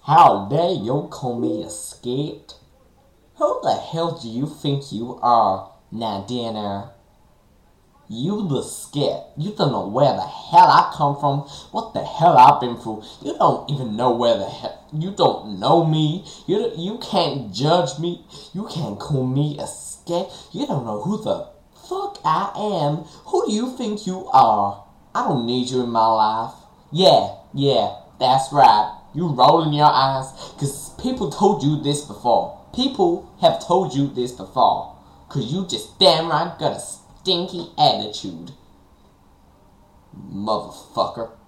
How dare you call me a skit? Who the hell do you think you are, Nadina? You the skit. You don't know where the hell I come from, what the hell I've been through. You don't even know where the hell. You don't know me. You can't judge me. You can't call me a skit. You don't know who the fuck I am. Who do you think you are? I don't need you in my life. Yeah, that's right. You rolling your eyes, cause people told you this before. People have told you this before. Cause you just damn right got a stinky attitude. Motherfucker.